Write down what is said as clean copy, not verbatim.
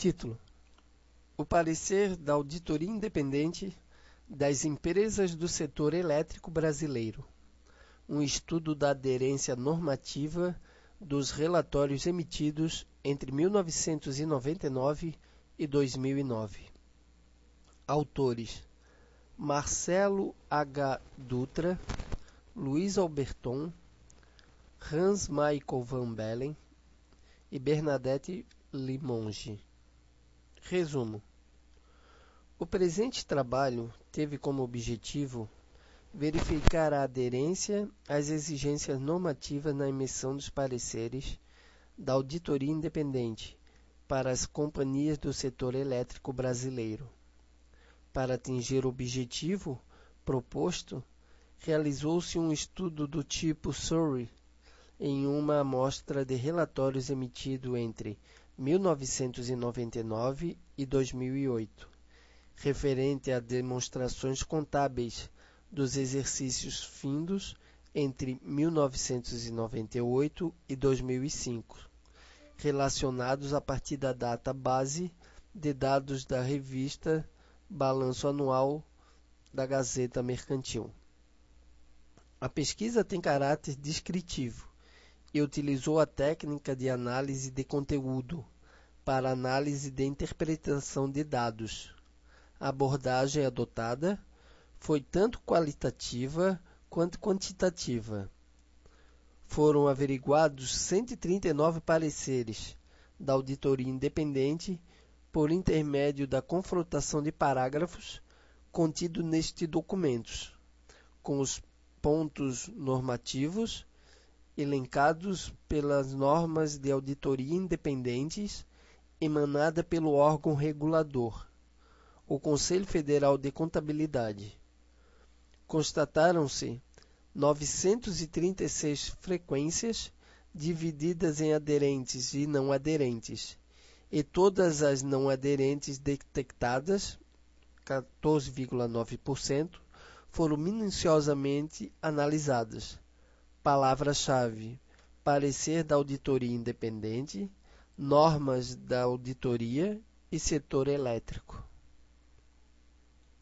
Título: O parecer da Auditoria Independente das Empresas do Setor Elétrico Brasileiro. Um estudo da aderência normativa dos relatórios emitidos entre 1999 e 2009. Autores: Marcelo H. Dutra, Luiz Alberton, Hans Michael van Bellen e Bernadette Limonge. Resumo: o presente trabalho teve como objetivo verificar a aderência às exigências normativas na emissão dos pareceres da Auditoria Independente para as companhias do setor elétrico brasileiro. Para atingir o objetivo proposto, realizou-se um estudo do tipo Survey em uma amostra de relatórios emitidos entre 1999 e 2008, referente a demonstrações contábeis dos exercícios findos entre 1998 e 2005, relacionados a partir da data base de dados da revista Balanço Anual da Gazeta Mercantil. A pesquisa tem caráter descritivo e utilizou a técnica de análise de conteúdo para análise de interpretação de dados. A abordagem adotada foi tanto qualitativa quanto quantitativa. Foram averiguados 139 pareceres da auditoria independente por intermédio da confrontação de parágrafos contidos nestes documentos, com os pontos normativos elencados pelas normas de auditoria independentes emanada pelo órgão regulador, o Conselho Federal de Contabilidade. Constataram-se 936 frequências divididas em aderentes e não aderentes, e todas as não aderentes detectadas, 14,9%, foram minuciosamente analisadas. Palavra-chave: parecer da auditoria independente, normas da auditoria e setor elétrico.